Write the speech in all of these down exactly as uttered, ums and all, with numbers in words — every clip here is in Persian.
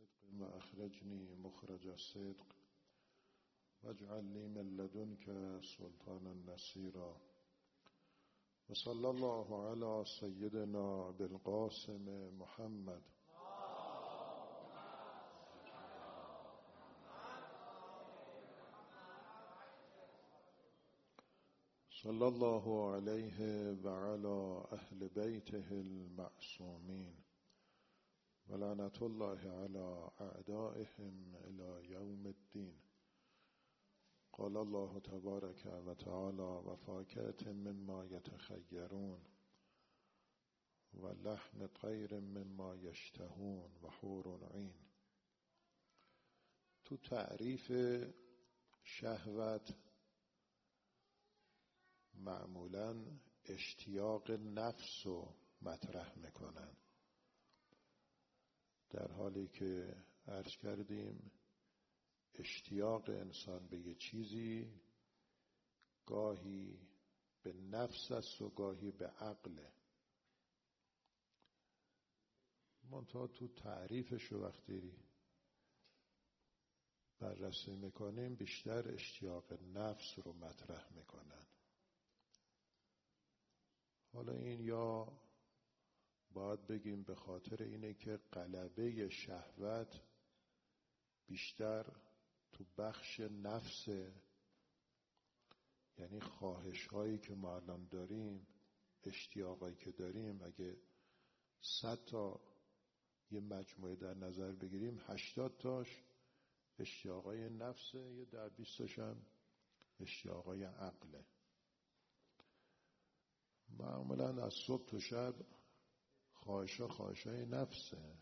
صدق و اخرجنی مخرج الصدق واجعل لی من لدنک سلطانا نصیرا و صلی الله علی سیدنا بالقاسم محمد صلی الله علیه و علی اهل بیته المعصومین و لعنت الله علی اعدائهم الی یوم الدین. قال الله تبارک و تعالی و فاکهة مما یتخیرون و لحم طیر مما یشتهون و حور عین. تو تعریف شهوت معمولاً اشتیاق نفس رو مطرح میکنن، در حالی که عرض کردیم اشتیاق انسان به یه چیزی گاهی به نفس است و گاهی به عقله. منتها تو تعریفش وقتی بررسی میکنیم بیشتر اشتیاق نفس رو مطرح میکنن. حالا این یا باید بگیم به خاطر اینه که غلبه شهوت بیشتر تو بخش نفس، یعنی خواهش هایی که ما الان داریم، اشتیاقایی که داریم، اگه صد تا یه مجموعه در نظر بگیریم هشتاد تاش اشتیاقای نفسه، یه در بیستاش هم اشتیاقای عقله. معمولا از صبح تا شب خواهش ها خواهش های نفسه.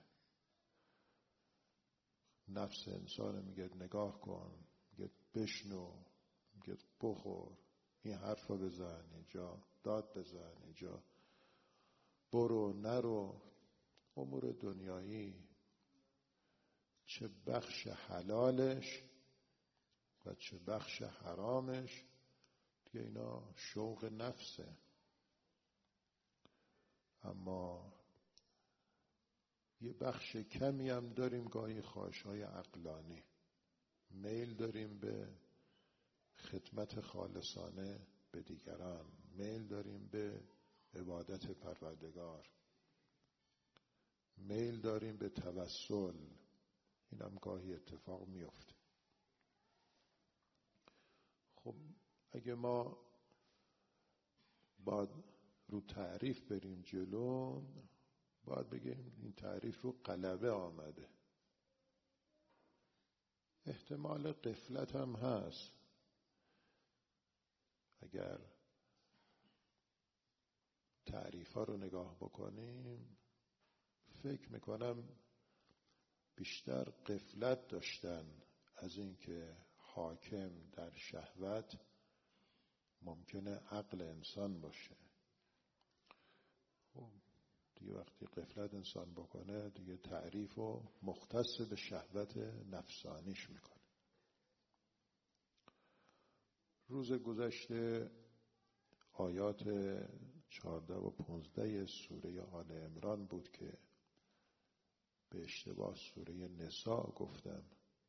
نفس انسان میگه نگاه کن، میگه بشنو، میگه بخور، این حرف رو بزن اینجا، داد بزن اینجا، برو نرو. امور دنیایی چه بخش حلالش و چه بخش حرامش دیگه اینا شوق نفسه. اما یه بخش کمی هم داریم گاهی خواهش‌های عقلانی، میل داریم به خدمت خالصانه به دیگران، میل داریم به عبادت پروردگار، میل داریم به توسل. این هم گاهی اتفاق میفته. خب اگه ما باید رو تعریف بریم جلو، باید بگیم این تعریف رو غلبه آمده. احتمال غفلت هم هست. اگر تعریف ها رو نگاه بکنیم فکر میکنم بیشتر غفلت داشتن از اینکه حاکم در شهوت ممکنه عقل انسان باشه. خب دیگه وقتی غفلت انسان بکنه دیگه تعریف و مختص به شهوت نفسانیش میکنه. روز گذشته آیات چهارده و پانزده سوره آل عمران بود که به اشتباه سوره نساء گفتم،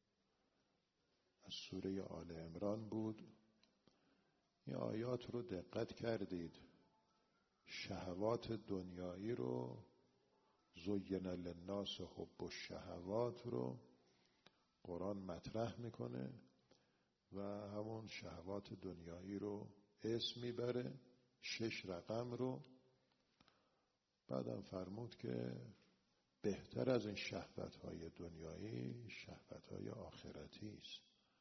از سوره آل عمران بود. این آیات رو دقت کردید، شهوات دنیایی رو، زین للناس حب الشهوات رو قرآن مطرح میکنه و همون شهوات دنیایی رو اسم میبره، شش رقم رو. بعدم فرمود که بهتر از این شهوت های دنیایی شهوت های آخرتی است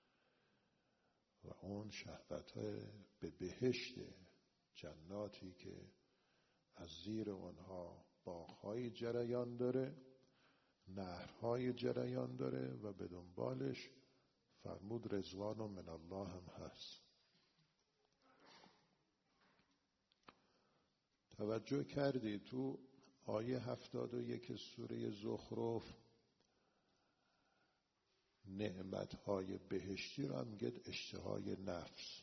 و اون شهوت های به بهشت، جناتی که از زیر اونها باغ‌های جریان داره، نهرهای جریان داره و به دنبالش فرمود رضوان من الله هم هست. توجه کردی تو آیه هفتاد و یک سوره زخرف نعمتهای بهشتی رو هم میگه اشتهای نفس.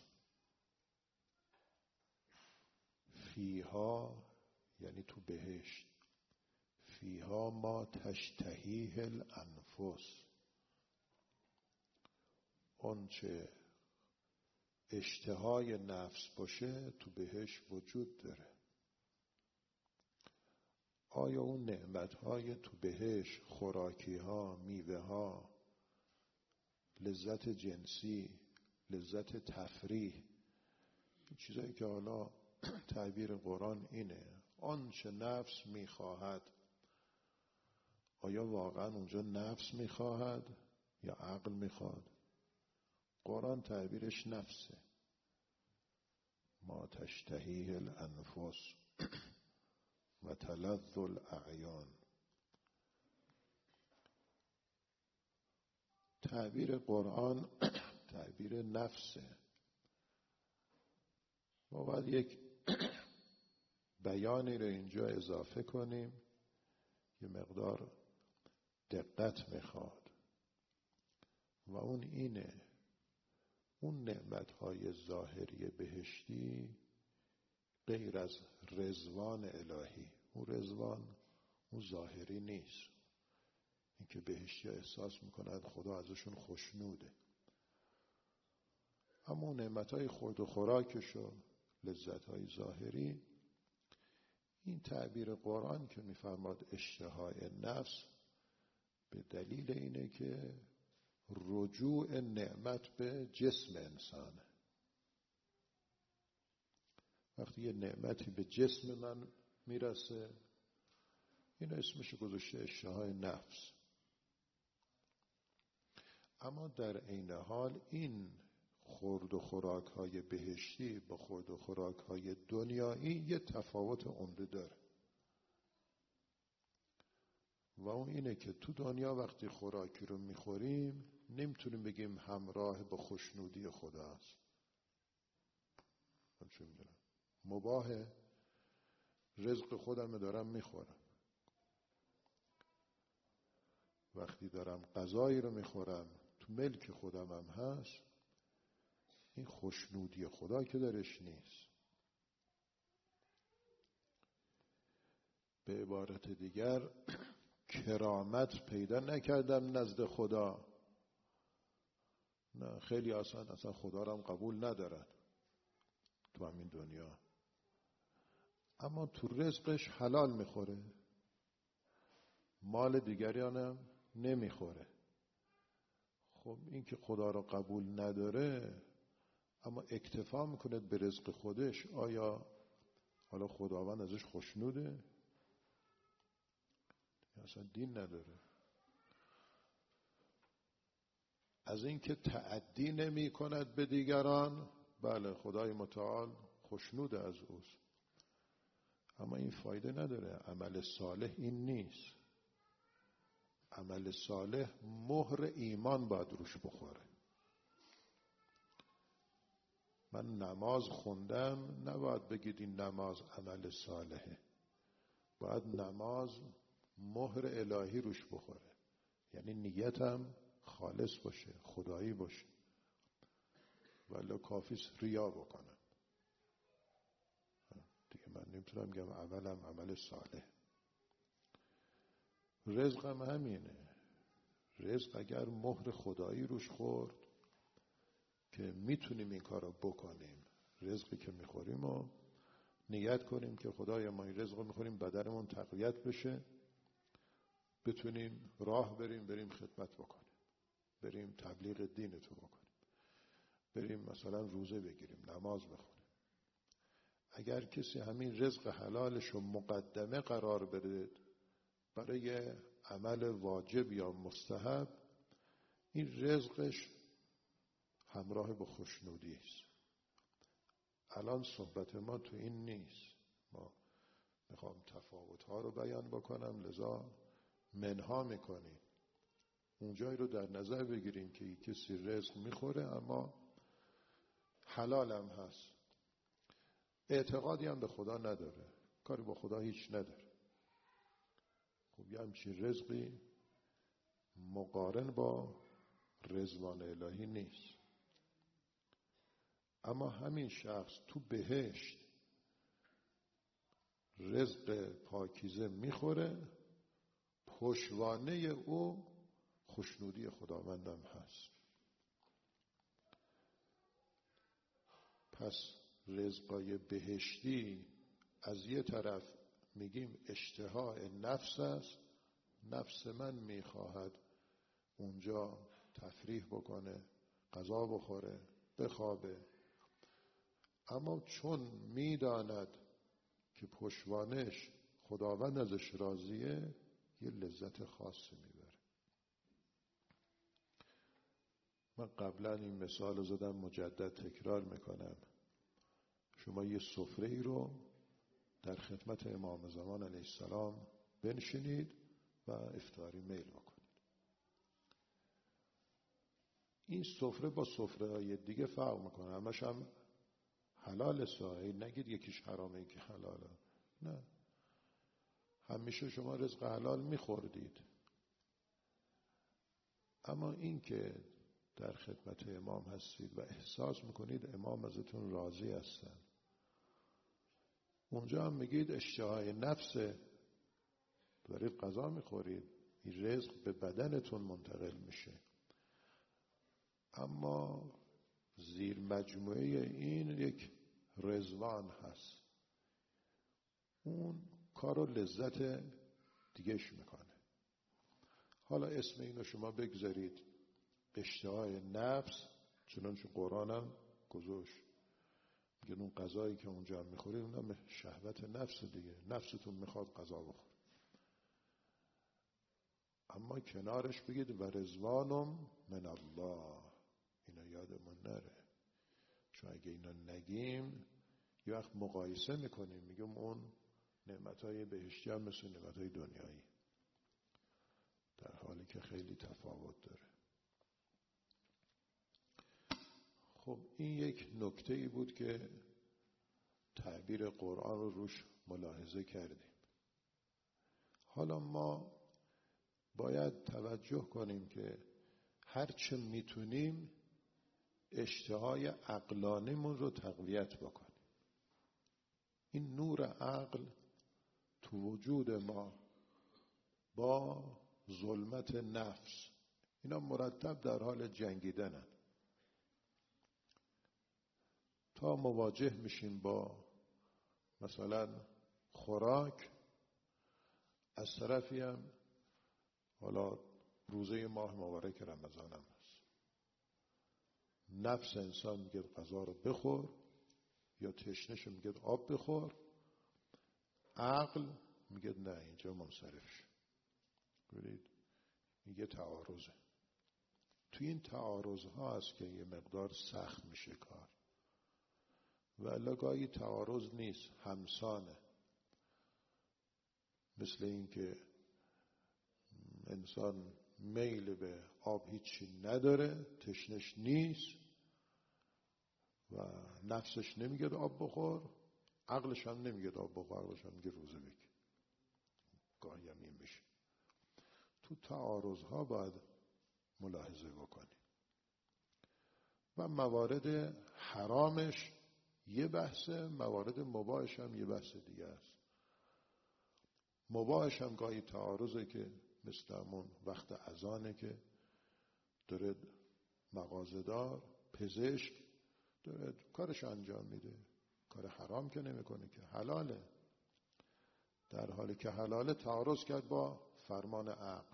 فیها یعنی تو بهشت، فیها ما تشتهیه الانفس، اون چه اشتهای نفس باشه تو بهش وجود داره. آیا اون نعمتهای تو بهش، خوراکی ها، میوه ها، لذت جنسی، لذت تفریح، چیزایی که حالا تعبیر قرآن اینه، آنچه نفس میخواهد، آیا واقعا اونجا نفس میخواهد یا عقل میخواد؟ قرآن تعبیرش نفسه. ما تشتهیه الانفس و تلذ الاعیان. تعبیر قرآن تعبیر نفسه. ما باید یک بیانی رو اینجا اضافه کنیم، یه مقدار دقت میخواد، و اون اینه: اون نعمتهای ظاهری بهشتی غیر از رضوان الهی، اون رضوان اون ظاهری نیست، این که بهشتی احساس میکنند خدا ازشون خوشنوده، اما اون نعمتهای خورد و خوراکش و لذتهای ظاهری، این تعبیر قرآن که میفرماد اشتهای نفس، به دلیل اینه که رجوع نعمت به جسم انسانه. وقتی یه نعمتی به جسم من میرسه، این اسمش گذاشته اشتهای نفس. اما در عین حال این خورد و خوراک های بهشتی با خورد و خوراک های دنیایی یه تفاوت عمده داره، و اون اینه که تو دنیا وقتی خوراکی رو میخوریم نمیتونیم بگیم همراه با خوشنودی خداست. من چه میدونم، مباهه، رزق خودم دارم میخورم، وقتی دارم غذایی رو میخورم تو ملک خودم هم هست، این خوشنودی خدا که درش نیست. به عبارت دیگر کرامت پیدا نکردم نزد خدا. نه، خیلی آسان اصلا خدا رو هم قبول ندارن تو همین دنیا، اما تو رزقش حلال میخوره، مال دیگریانم نمیخوره. خب این که خدا رو قبول نداره اما اکتفا میکنه به رزق خودش، آیا حالا خداوند ازش خوشنوده؟ اصلا دین نداره. از این که تعدی نمی کند به دیگران، بله خدای متعال خوشنود از اوست، اما این فایده نداره. عمل صالح این نیست. عمل صالح مهر ایمان باید روش بخوره. من نماز خوندم، نباید بگید این نماز عمل صالحه، باید نماز مهر الهی روش بخوره، یعنی نیتم خالص باشه، خدایی باشه، ولی کافیست ریا بکنم دیگه، من نمیتونم بگم عملم عمل صالح. رزقم همینه. رزق اگر مهر خدایی روش خورد که میتونیم این کار رو بکنیم، رزقی که میخوریم و نیت کنیم که خدایا ما این رزق رو میخوریم بدنمون تقویت بشه، بتونیم راه بریم، بریم خدمت بکنیم، بریم تبلیغ دین تو بکنیم، بریم مثلا روزه بگیریم، نماز بخونیم. اگر کسی همین رزق حلالش رو مقدمه قرار بده برای عمل واجب یا مستحب، این رزقش همراه با خوشنودی است. الان صحبت ما تو این نیست. ما میخوام تفاوت‌ها رو بیان بکنم، لذا منها میکنیم. اونجایی رو در نظر بگیریم که کسی رزق میخوره اما حلال هم هست، اعتقادی هم به خدا نداره، کاری با خدا هیچ نداره. خب یه همچین رزقی مقارن با رضوان الهی نیست. اما همین شخص تو بهشت رزق پاکیزه میخوره پشتوانه او خوشنودی خداوندم هست. پس رزقای بهشتی از یه طرف میگیم اشتهای نفس است، نفس من میخواهد اونجا تفریح بکنه، غذا بخوره، بخوابه، اما چون میداند که پشتوانش خداوند ازش راضیه، یه لذت خاصی میبره. من قبلا این مثال رو زدم، مجدد تکرار میکنم. شما یه سفره ای رو در خدمت امام زمان علیه السلام بنشینید و افطاری میل بکنید. این سفره با سفره های دیگه فرق میکنه، همش هم حلال ساعی، نگید یکیش حرامه یکی حلاله، نه، همیشه شما رزق حلال میخوردید. اما این که در خدمت امام هستید و احساس میکنید امام ازتون راضی هستن، اونجا هم میگید اشتهای نفسه، دارید غذا میخورید، این رزق به بدنتون منتقل میشه. اما زیر مجموعه این یک رضوان هست، اون کارو لذت دیگهش میکنه. حالا اسم اینو شما بگذارید اشتهای نفس، چنانچه قرآن هم گذاشت، میگه اون غذایی که اونجا میخورید اونم شهوت نفس دیگه، نفستون میخواد غذا بخور. اما کنارش بگید و رضوانم من الله، اینا یادمون نره، چون اگه اینا نگیم یه وقت مقایسه میکنیم، میگم اون نعمتهای بهشتی هم مثل نعمتهای دنیایی، در حالی که خیلی تفاوت داره. خب این یک نکته‌ای بود که تعبیر قرآن رو روش ملاحظه کردیم. حالا ما باید توجه کنیم که هرچه میتونیم اشتهای عقلانیمون رو تقویت بکنیم. این نور عقل تو وجود ما با ظلمت نفس، اینا مرتب در حال جنگیدنن. تا مواجه میشیم با مثلا خوراک، از طرفی هم حالا روزه ماه مبارک رمضان هم هست، نفس انسان میگه غذا رو بخور، یا تشنش میگه آب بخور، عقل میگه نه اینجا منصرف شو. ببینید میگه تعارضه. توی این تعارض ها هست که یه مقدار سخت میشه کار، ولی گاهی تعارض نیست، همسانه. مثل این که انسان میل به آب هیچی نداره، تشنش نیست و نفسش نمیگه آب بخور، عقلش هم نمیگه آب بخور، عقلش هم میگه روزه بگیر. گاهی هم این میشه. تو تعارض ها باید ملاحظه بکنی. و موارد حرامش یه بحثه، موارد مباحش هم یه بحث دیگه است. مباحش هم گاهی تعارضه که مثل همون وقت اذانه که داره مغازه‌دار، پزشک داره کارش انجام میده، کار حرام که نمیکنه، که حلاله، در حالی که حلاله تعارض کرد با فرمان عقل.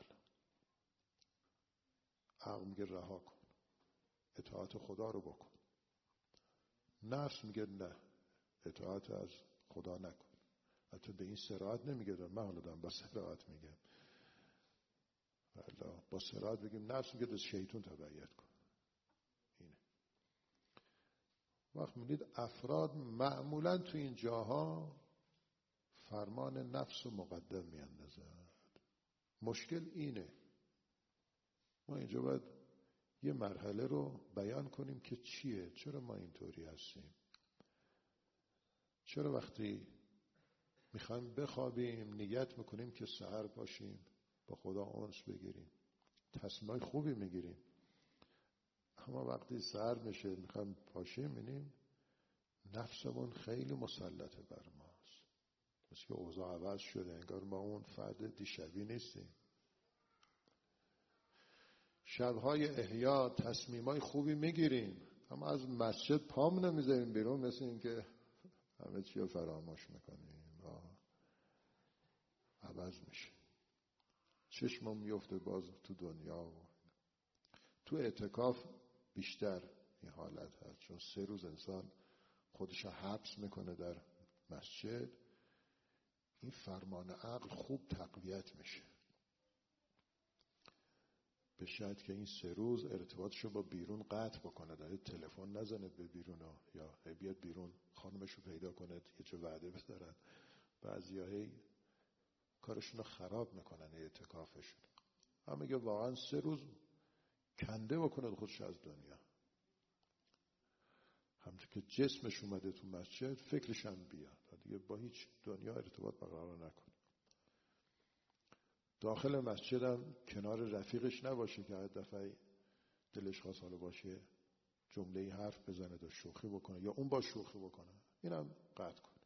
عقل میگه رها کن، اطاعت خدا رو بکن. نفس میگه نه، اطاعت از خدا نکن. حتی به این صراحت نمیگه، من حالا دارم با صراحت میگم، والا با صراحت بگیم نفس میگه از شیطان تبعیت کن. اینه. وقت میدید افراد معمولا تو این جاها فرمان نفس رو مقدم میاندازند. مشکل اینه، ما اینجا باید یه مرحله رو بیان کنیم که چیه، چرا ما اینطوری هستیم، چرا وقتی میخوایم بخوابیم نیت میکنیم که سحر باشیم با خدا انس بگیریم، تصمیمای خوبی میگیریم، اما وقتی سحر میشه میخوایم پاشیم میبینیم نفسمون خیلی مسلطه بر ماست، مثل که اوضاع عوض شده، انگار ما اون فرد دیشبی نیستیم. شبهای احیا تصمیمای خوبی میگیریم، اما از مسجد پام نمیذاریم بیرون، مثل این که همه چی رو فراموش میکنیم، عوض میشه، چشمم میفته باز تو دنیا. و تو اعتکاف بیشتر این حالت هست، چون سه روز انسان خودش حبس میکنه در مسجد، این فرمان عقل خوب تقویت میشه، به شرط که این سه روز ارتباطشو با بیرون قطع بکنه، داره تلفن نزنه به بیرون ها، یا بیاد بیرون خانمشو پیدا کنه یه چه وعده بدارن. بعضیا هی کارشون رو خراب میکنن اعتکافشون. هم میگه واقعا سه روز کنده بکنه خودش از دنیا، همچون که جسمش اومده تو مسجد فکرش هم بیاد، دیگه با هیچ دنیا ارتباط برقرار نکنه. داخل مسجد هم کنار رفیقش نباشه که هر دفعه دلش خواست حالا باشه جمله حرف بزنه و شوخی بکنه یا اون با شوخی بکنه، اینم قطع کنه.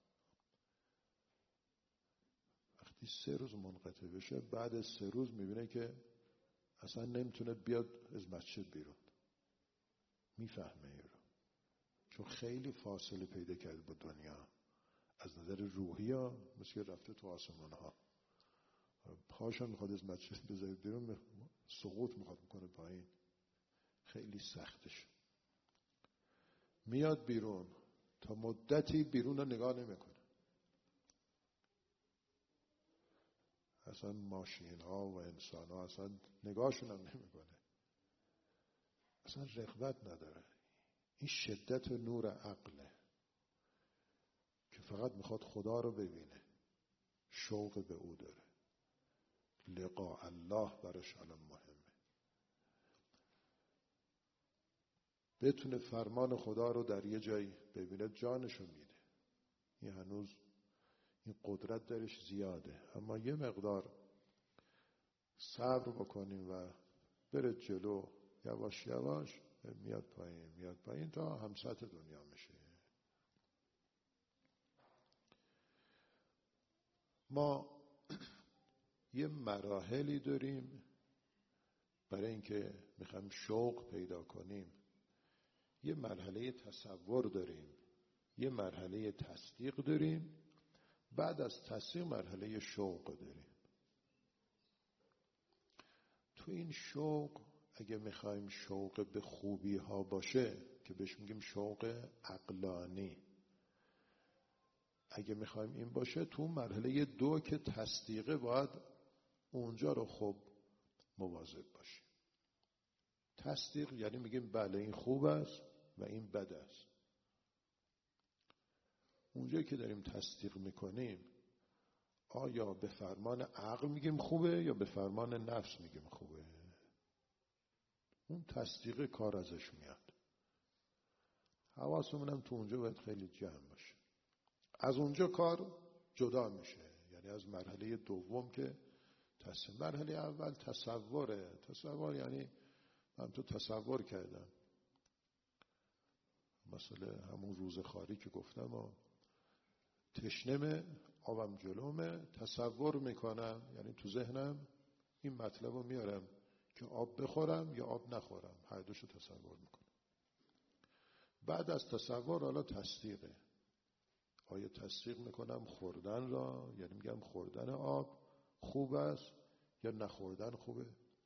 وقتی سه روز منقطع بشه، بعد از سه روز میبینه که اصلا نمیتونه بیاد از مسجد بیرون، میفهمه این رو، چون خیلی فاصله پیدا کرده با دنیا از نظر روحی ها، مثل رفته تو آسمان ها، پاشا میخواد از مسجد بذاره بیرون، سقوط میخواد میکنه پایین، خیلی سختش. میاد بیرون، تا مدتی بیرون رو نگاه نمیکنه، اصلا ماشین ها و انسان ها اصلا نگاهشون هم نمیکنه، اصلا رغبت نداره. این شدت نور عقله که فقط میخواد خدا رو ببینه، شوق به او داره، لقاء الله براش الان مهمه، بتونه فرمان خدا رو در یه جایی ببینه، جانشو میده. این هنوز این قدرت درش زیاده، اما یه مقدار صبر بکنیم و بره جلو، یواش یواش میاد پایین میاد پایین تا هم سطح دنیا میشه. ما یه مراحلی داریم برای اینکه میخوایم شوق پیدا کنیم. یه مرحله تصور داریم، یه مرحله تصدیق داریم، بعد از تصدیق مرحله شوق داریم. تو این شوق اگه میخوایم شوق به خوبی ها باشه که بهش میگیم شوق عقلانی، اگه میخوایم این باشه، تو مرحله دو که تصدیقه باید اونجا رو خوب مواظب باشیم. تصدیق یعنی میگیم بله این خوب است و این بد است. اونجایی که داریم تصدیق میکنیم، آیا به فرمان عقل میگیم خوبه یا به فرمان نفس میگیم خوبه؟ اون تصدیق کار ازش میاد. حواسمون هم تو اونجا باید خیلی جمع باشه. از اونجا کار جدا میشه، یعنی از مرحله دوم که تصدیق. مرحله اول تصوره. تصور یعنی من تو تصور کردم، مثلا همون روز خاری که گفتم و تشنمه آبم جلومه، تصور میکنم، یعنی تو ذهنم این مطلب رو میارم که آب بخورم یا آب نخورم، هر دوشو تصور میکنم. بعد از تصور حالا تصدیقه. آیا تصدیق میکنم خوردن را، یعنی میگم خوردن آب خوب است یا نخوردن خوبه؟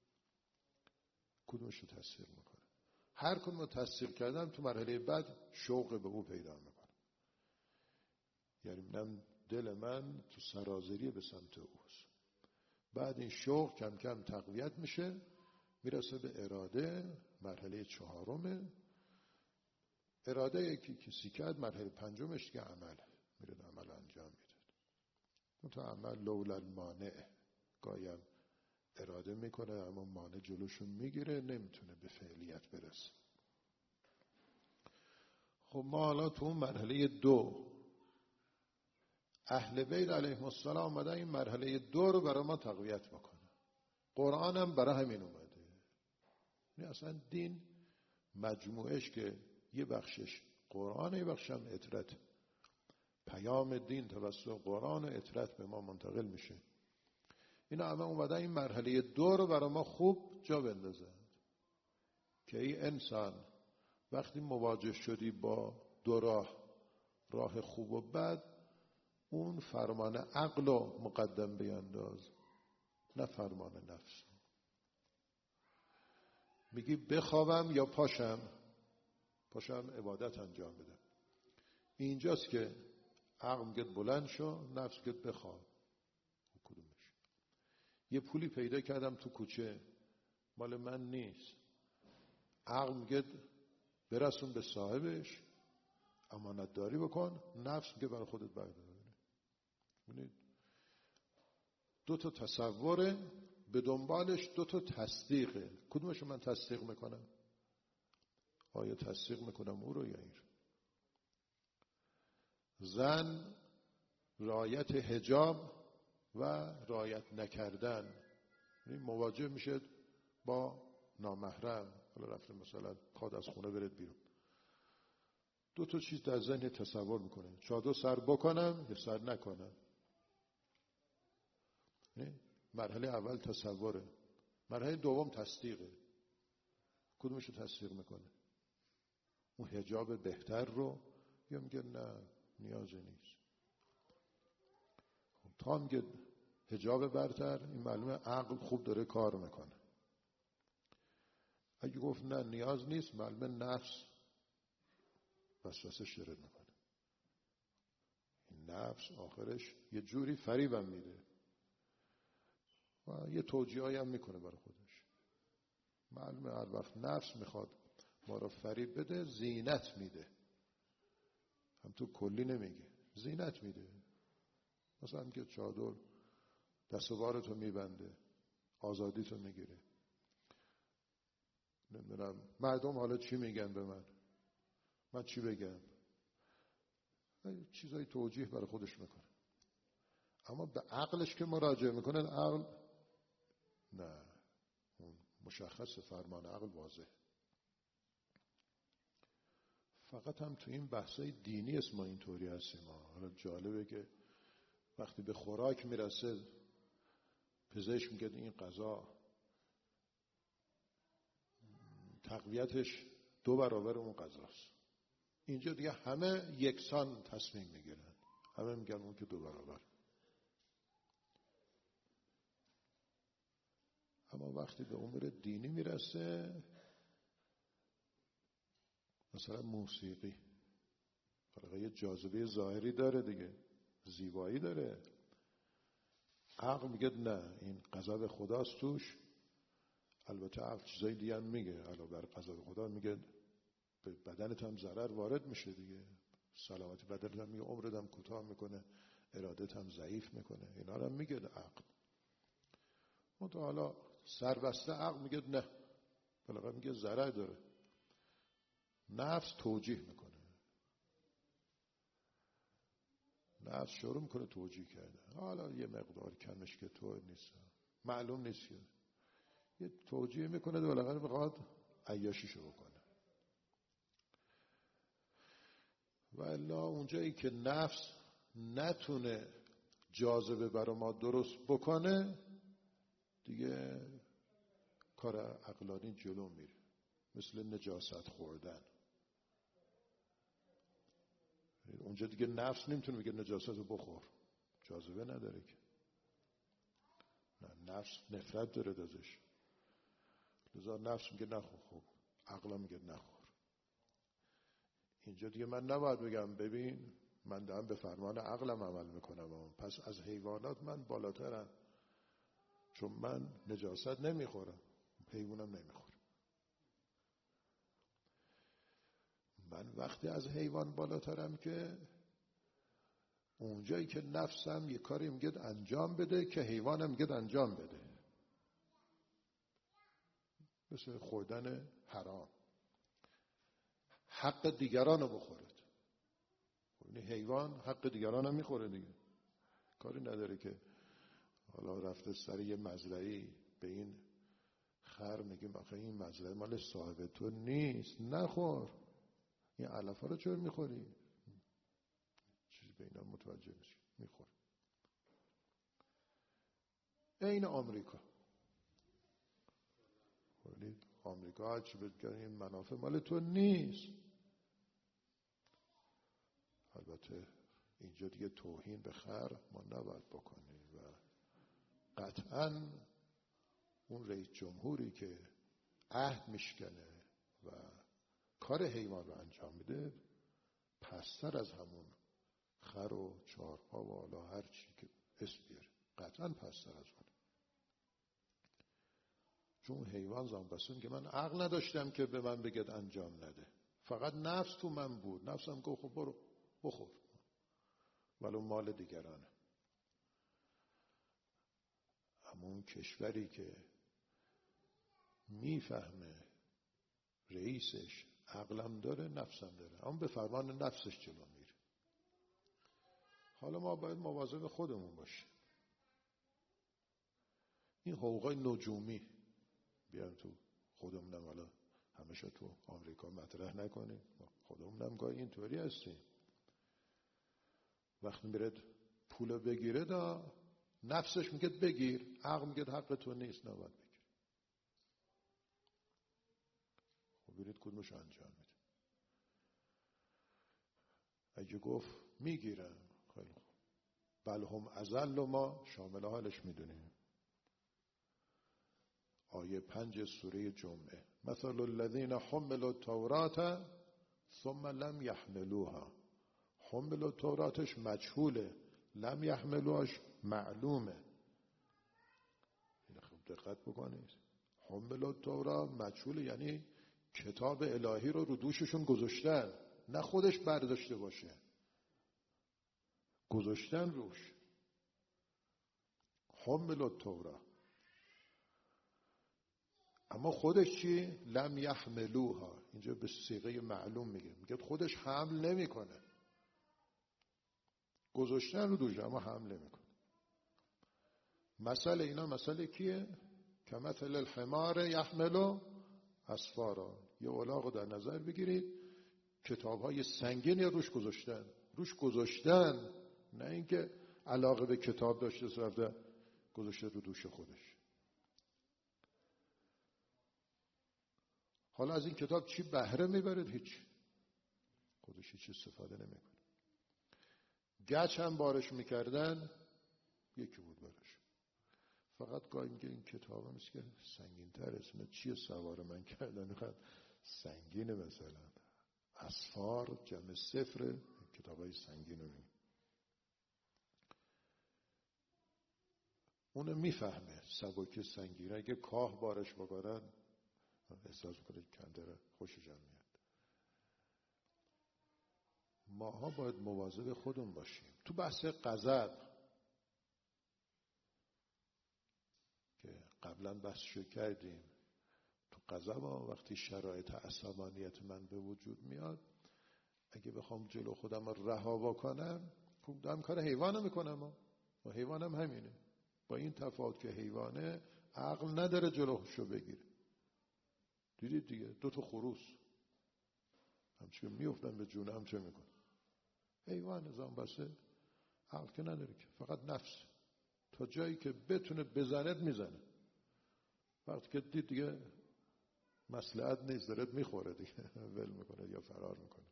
کدومشو تصدیق میکنم؟ هر کدومو تصدیق کردم تو مرحله بعد شوق به او پیدا میکنم، یعنی میگم دل من تو سرازیری به سمت اوست. بعد این شوق کم کم تقویت میشه، میرسه به اراده، مرحله چهارمه. اراده یکی کسی کرد، مرحله پنجمش که عمل، میره عمل انجام میده. اون تا عمل لولا المانع، گایم اراده میکنه اما مانع جلوشون میگیره، نمیتونه به فعلیت برسه. خب ما حالا تو اون مرحله دو، اهل بیت علیهم السلام آمده این مرحله دو رو برای ما تقویت بکنه. قرآن هم برای همین اومده. یعنی اصلا دین مجموعش که یه بخشش قرآن، یه بخشش هم اطرت، پیام دین توسط قرآن و اطرت به ما منتقل میشه. اینا همه اومده این مرحله دو رو برای ما خوب جا بندازه. که ای انسان وقتی مواجه شدی با دو راه، راه خوب و بد، اون فرمان عقل رو مقدم بینداز، نه فرمان نفس. میگی بخوابم یا پاشم؟ پاشم عبادت انجام بدم. اینجاست که عقل میگه بلند شو، نفس میگه بخواب. کدومش؟ یه پولی پیدا کردم تو کوچه، مال من نیست. عقل میگه برسون به صاحبش، امانت داری بکن. نفس میگه برای خودت بردار. ببینید دو تا تصوره، به دنبالش دو تا تصدیقه. کدومشو من تصدیق میکنم؟ آیا تصدیق میکنم او رو یا این رو؟ زن رعایت حجاب و رعایت نکردن، مواجه میشه با نامحرم، حالا رفته مثلا خواد از خونه برد بیرون، دو تا چیز در ذهن تصور میکنه، چادر سر بکنم یا سر نکنم. مرحله اول تصوره، مرحله دوم تصدیقه. کدومشو تصدیق میکنه؟ اون حجاب بهتر رو یا میگه نه نیازی نیست؟ تا میگه حجاب برتر، این معلومه عقل خوب داره کار میکنه. اگه گفت نه نیاز نیست، معلومه نفس وسوسه شرط میکنه. این نفس آخرش یه جوری فریبم میده و یه توجیه‌ای هم میکنه برای خودش. معلومه هر وقت نفس میخواد ما رو فریب بده، زینت میده. هم تو کلی نمیگه، زینت میده. مثلا که چادر دستوارتو میبنده، آزادیتو میگیره. نمیدونم مردم حالا چی میگن به من، من چی بگم، چیزای توجیه برای خودش میکنه. اما به عقلش که مراجعه میکنه، عقل نه، اون مشخص فرمان عقل واضح. فقط هم تو این بحثای دینی است ما اینطوری هستیم. حالا جالبه که وقتی به خوراک میرسه، پزشک میگه این غذا تقویتش دو برابر اون غذاست. اینجا دیگه همه یکسان تصمیم میگیرن، همه میگن اون که دو برابر. اما وقتی به امور دینی میرسه، مثلا موسیقی، حالا یه جاذبه ظاهری داره دیگه، زیبایی داره. عقل میگه نه، این غضب خداست توش. البته عقل چیزای دیگه هم میگه، علاوه بر غضب خدا میگه به بدنت هم ضرر وارد میشه دیگه، سلامتی بدنت هم میگه، عمرت هم کوتاه میکنه، ارادت هم ضعیف میکنه. اینا رو هم میگه عقل. منتها حالا سربسته عقل میگه نه، بالاخره میگه ضرر داره. نفس توجیه میکنه، نفس شروع میکنه توجیه کرده. حالا یه مقدار کمش که تو نیست، معلوم نیست که یه توجیه میکنه، بالاخره میخواد عیاشیشو بکنه. و الا اونجایی که نفس نتونه جاذبه برای ما درست بکنه، دیگه کار عقلانی جلو میره، مثل نجاست خوردن. اونجا دیگه نفس نمیتونه بگه نجاست رو بخور، جاذبه نداره که. نه، نفس نفرت داره ازش، لذا نفس میگه نخور. خوب عقل میگه نخور. اینجا دیگه من نباید بگم ببین من دارم به فرمان عقلم عمل میکنم، پس از حیوانات من بالاترم، چون من نجاست نمیخورم، حیوانم نمیخورم. من وقتی از حیوان بالاترم که اونجایی که نفسم یه کاری میگه انجام بده که حیوانم میگه انجام بده، مثل خوردن حرام، حق دیگران رو بخورد. این حیوان حق دیگران هم میخوره دیگه، کاری نداره که حالا رفته سر یه مزرعه‌ای به این خر میگیم آخه این مزرعه مال صاحب تو نیست، نخور، این علفا رو چرا میخوری؟ چیزی به اینا متوجه میشی، میخور. این آمریکا یعنی آمریکا هرچی بگه این منافع مال تو نیست. البته اینجا دیگه توهین به خر ما نباید بکنیم و قطعاً اون رئیس جمهوری که عهد میشکنه و کار حیوان رو انجام میده پستر از همون خر و چهارپا و حالا هر چی که اسم بیاره قطعاً پستر از اون. چون حیوان زنبسون که من عقل نداشتم که به من بگید انجام نده، فقط نفس تو من بود، نفسم گفت خب برو بخور، ولو مال دیگرانه. اما اون کشوری که میفهمه رئیسش عقلم داره نفسم داره، اما به فرمان نفسش جلو میره. حالا ما باید مواظب خودمون باشیم. این حقوقای نجومی بیان تو خودمونم، حالا همیشه تو آمریکا مطرح نکنیم، خودمونم گاهی اینطوری هستیم. وقتی میرد پول بگیره دا نفسش میگه بگیر، عقل میگه حق تو نیست نباید بگیر. خب برید کدومش انجام میده؟ اگه گفت میگیرم خیلی خوب، بل هم اضل و ما شامل حالش میدونیم. آیه پنج سوره جمعه، مثل الذین حملوا التوراة ثم لم یحملوها. حمل التوراتش مجهوله، لم یحملوهاش معلومه. این خوب دقت بکنید، حمل التورات مجهوله یعنی کتاب الهی رو رو دوششون گذاشتن، نه خودش برداشته باشه، گذاشتن روش. حمل التورات. اما خودش چی؟ لم یحملوها. اینجا به صیغه معلوم میگه، میگه خودش حمل نمیکنه، گذاشتن رو دوش اما حمل نمیکنه. مثل اینا مثل کیه؟ که مثل الحمار یحملو اسفارا. یه الاغ رو در نظر بگیرید، کتاب‌های سنگینی روش گذاشتن، روش گذاشتن، نه اینکه علاقه به کتاب داشته رفته گذاشته رو دوش خودش. حالا از این کتاب چی بهره میبرد؟ هیچ. خودش هیچ استفاده نمیکنه. گچ هم بارش میکردن یکی بود بارش. فقط گاهی میگه این کتاب هم که سنگین تر اسمه چیه سوار من کردن، میخواد سنگینه، مثلا اسفار جمع صفر، کتاب های سنگین رو میگه. اونو میفهمه سبک سنگینه، اگه کاه بارش بکنن احساس میکنه کندره خوشش میاد. ماها باید مواظب خودمون باشیم. تو بحث غضب که قبلا بحثشو کردیم، تو غضب وقتی شرایط عصبانیت من به وجود میاد، اگه بخوام جلو خودم رها بکنم خب دارم کار حیوانه میکنم. و حیوانم همینه، با این تفاوت که حیوانه عقل نداره جلوشو بگیره. دیدید دیگه دو تا خروس همچون میافتن به جونم چه میکنه؟ حیوان نظام بسه عقل که نداره که، فقط نفس. تا جایی که بتونه بزند میزنه، وقتی که دید دیگه مصلحت نیست دارد میخوره دیگه ول میکنه یا فرار میکنه.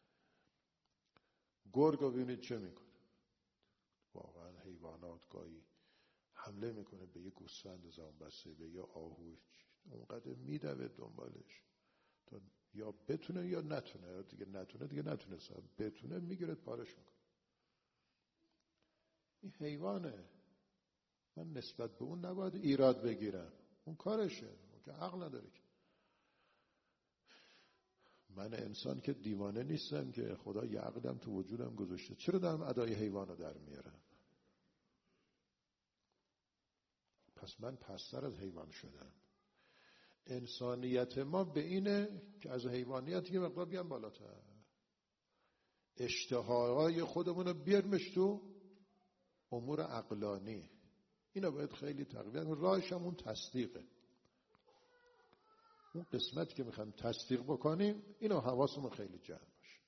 گرگ رو ببینید چه میکنه. واقعا حیوانات گاهی حمله میکنه به یه گوسفند زنبسته، به یه آهو، اونقدر میدوه دنبالش تا یا بتونه یا نتونه. دیگه نتونه دیگه نتونه سا. بتونه میگیره پارش میکنه. این حیوانه، من نسبت به اون نباید ایراد بگیرم، اون کارشه، اون که عقل نداره که. من انسان که دیوانه نیستم که خدا یه عقلم تو وجودم گذاشته، چرا دارم ادای حیوانو در میارم؟ پس من پستر از حیوان شدم. انسانیت ما به اینه که از حیوانیت یه مقدار بیان بالاتر، اشتهاهای خودمونو بیارمش تو امور عقلانی. اینا باید خیلی تقویت. راهش هم اون تصدیقه. اون قسمت که میخوایم تصدیق بکنیم اینا حواسمون خیلی جمع باشه.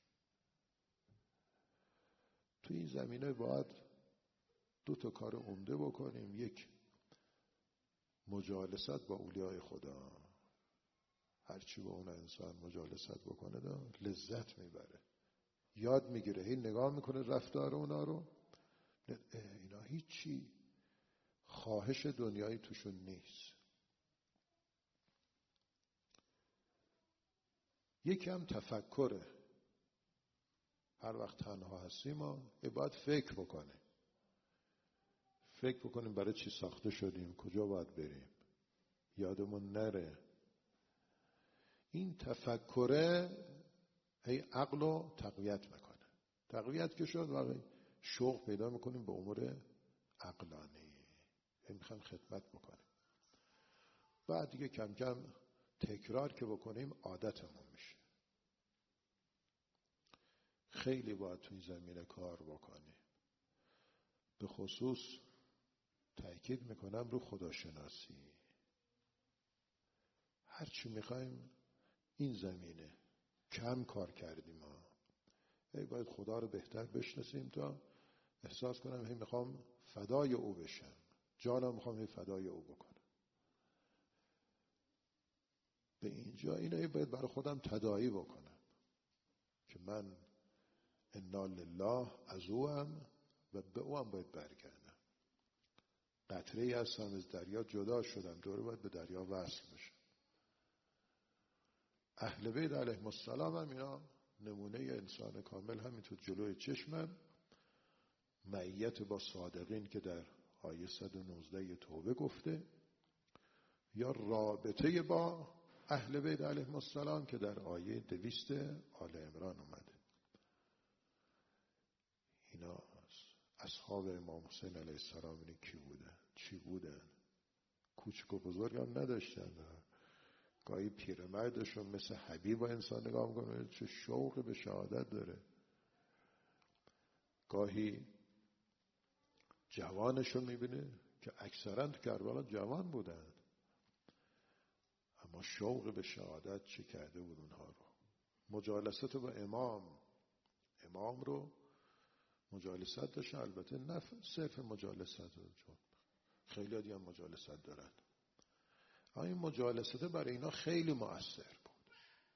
تو این زمینه باید دو تا کار عمده بکنیم. یک، مجالست با اولیای خدا. هرچی با اون انسان مجالست بکنه دا لذت میبره، یاد میگیره، هی نگاه میکنه رفتار اونا رو، اینا هیچی خواهش دنیایی توشون نیست. یکی هم تفکره. هر وقت تنها هستیم ما باید فکر بکنیم، فکر بکنیم برای چی ساخته شدیم، کجا باید بریم، یادمون نره. این تفکره هی عقل رو تقویت میکنه. تقویت که شد واقعی شوق پیدا میکنیم به امور عقلانی، هی میخوایم خدمت بکنیم. بعد دیگه کم کم تکرار که بکنیم عادتمون میشه. خیلی باید تو این زمینه کار بکنیم. به خصوص تأکید میکنم رو خداشناسی. هرچی میخوایم این زمینه کم کار کردیم ما. ای باید خدا رو بهتر بشناسیم تا احساس کنم هی میخوام فدای او بشم، جانم میخوام هی فدای او بکنم. به اینجا اینو باید برای خودم تداعی بکنم که من انا لله از او هم و به او هم باید برگردم. قطره ای هستم از دریا جدا شدم، دوره باید به دریا وصل بشم. اهل بیت علیهم السلام هم اینا نمونه انسان کامل همینطور جلوی چشمم. معیت با صادقین که در آیه صد و نوزده توبه گفته، یا رابطه با اهل بیت علیهم السلام که در آیه دویست آل عمران اومده. اینا اصحاب امام حسین علیه السلام اینی کی بودن؟ چی بودن؟ کوچک و بزرگ هم نداشتن. گاهی پیرمردشون مثل حبیب با انسان نگاه میکنه چه شوق به شهادت داره، گاهی جوانشون میبینه که اکثرا تو کربلا جوان بودن اما شوق به شهادت چه کرده بود اونها رو. مجالست با امام امام رو مجالست داشته، البته نه صرف مجالست رو، چون خیلی دیگه هم مجالست دارن. اما این مجالسته برای اینا خیلی مؤثر بود.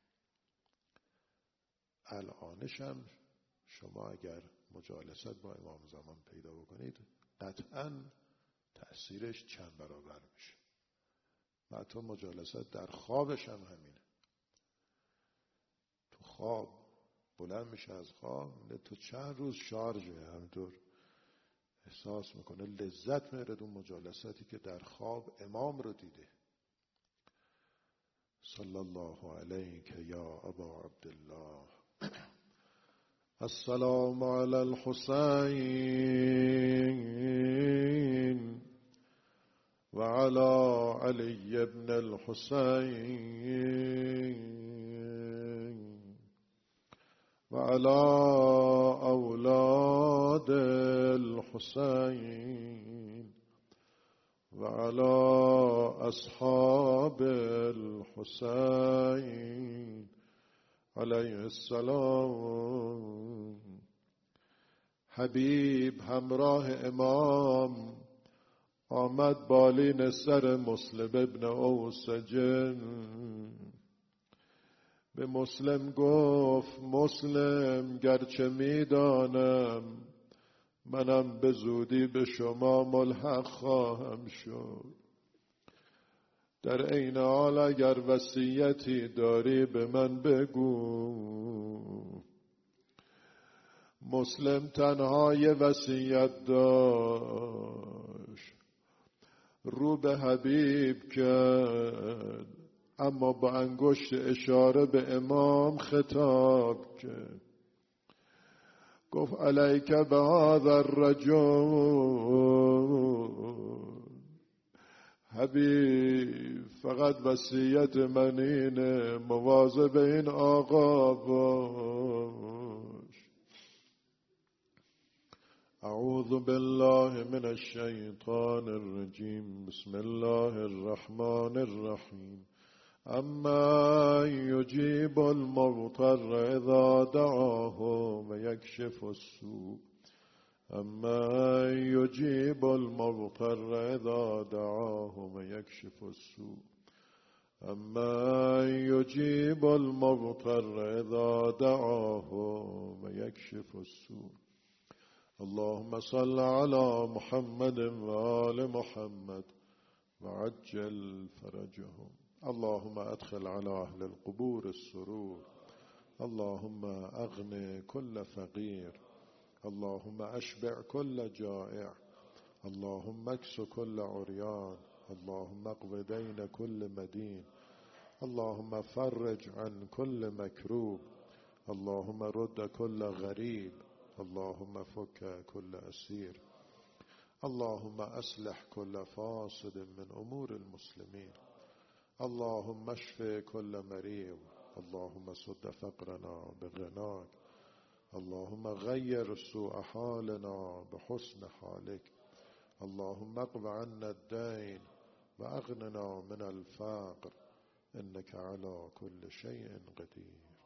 الانش هم شما اگر مجالست با امام زمان پیدا بکنید قطعاً تأثیرش چند برابر میشه. حتی مجالست در خوابش هم همینه. تو خواب بلند میشه از خواب، تو چند روز شارژه، همینطور احساس میکنه لذت میبره اون مجالستی که در خواب امام رو دیده. صلی الله علیک یا ابا عبدالله. السلام علی الحسین و علی علی ابن الحسین و علی اولاد الحسین و علی اصحاب الحسین علیه السلام. حبیب همراه امام آمد بالین سر مسلم ابن اوسجن. به مسلم گفت مسلم گرچه میدانم منم به زودی به شما ملحق خواهم شد، در عین حال اگر وصیتی داری به من بگو. مسلم تنها یه وصیت داشت، رو به حبیب کرد اما با انگشت اشاره به امام خطاب کرد. گفت علیک به هذا الرجل. حبیب فقط وصیت من اینه، مواظب این آقا باش. اعوذ بالله من الشیطان الرجیم. بسم الله الرحمن الرحیم. اما یجیب المضطر اذا دعاه و یکشف السوء. اما یجیب المضطر اذا دعاه و یکشف السوء. أمن يجيب المضطر إذا دعاه ويكشف السوء. اللهم صل على محمد وآل محمد وعجل فرجهم. اللهم أدخل على أهل القبور السرور. اللهم أغن كل فقير. اللهم أشبع كل جائع. اللهم اكس كل عريان. اللهم اقض دين كل مدين. اللهم فرج عن كل مكروب. اللهم رد كل غريب. اللهم فك كل أسير. اللهم أصلح كل فاسد من أمور المسلمين. اللهم اشف كل مريض. اللهم سد فقرنا بغناك. اللهم غير سوء حالنا بحسن حالك. اللهم اقض عنا الدين وأغننا من الفقر إنك على كل شيء قدير.